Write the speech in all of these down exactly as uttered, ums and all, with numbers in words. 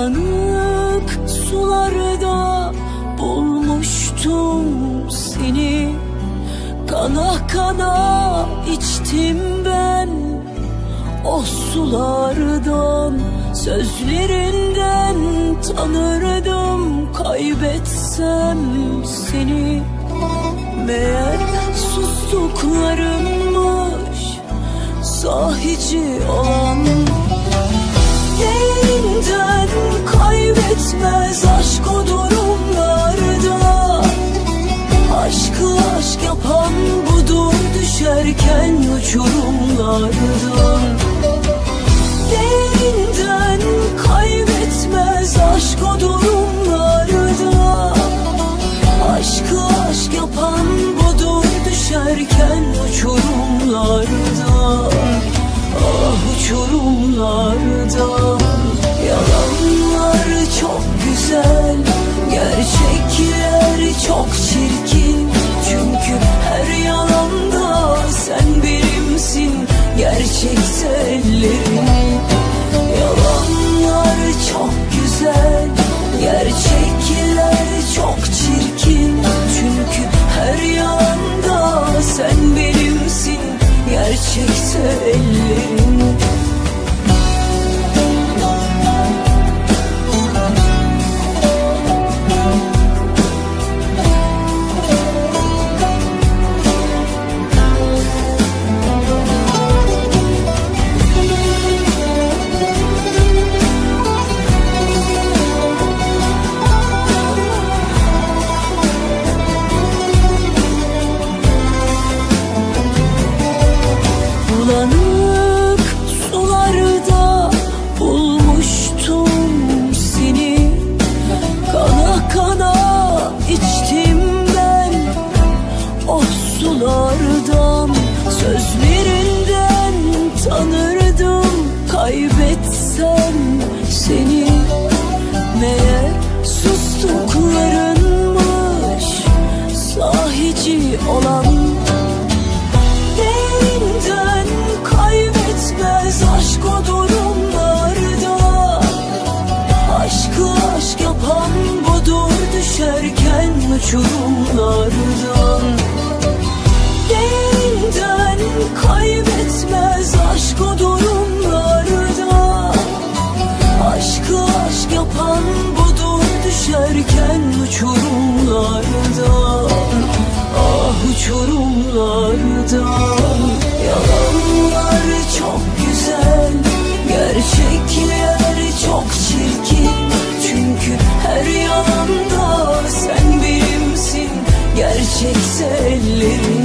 Bulanık sularda bulmuştum seni. Kana kana içtim ben o sulardan. Sözlerinden tanırdım kaybetsem seni. Meğer sustuklarımmış sahici olan. Elinden kaybetmez aşk o durumlarda. Aşkı aşk yapan budur, düşerken uçurumlardan. Elinden kaybetmez aşk o durumlarda. Aşkı aşk yapan budur, düşerken uçurumlardan. Ah uçurumlardan. Yalanlar çok güzel, gerçekler çok çirkin. Çünkü her yalanda sen benimsin, gerçekse ellerin. Yalanlar çok güzel, gerçekler çok çirkin. Çünkü her yalanda sen benimsin, gerçekse ellerin. Bulanık sularda bulmuştum seni. Kana kana içtim ben o sulardan. Sözlerinden tanırdım kaybetsem seni. Meğer sustuklarınmış sahici olan. Aşk o durumlarda. Aşkı aşk yapan budur, düşerken uçurumlardan. Elinden kaybetmez aşk o durumlarda. Aşkı aşk yapan budur, düşerken uçurumlardan. Ah uçurumlardan. Yalanlar çok güzel, gerçekler çok çirkin. Çünkü her yalanda sen benimsin, gerçekse ellerin.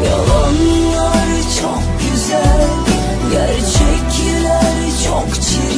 Yalanlar çok güzel, gerçekler çok çirkin.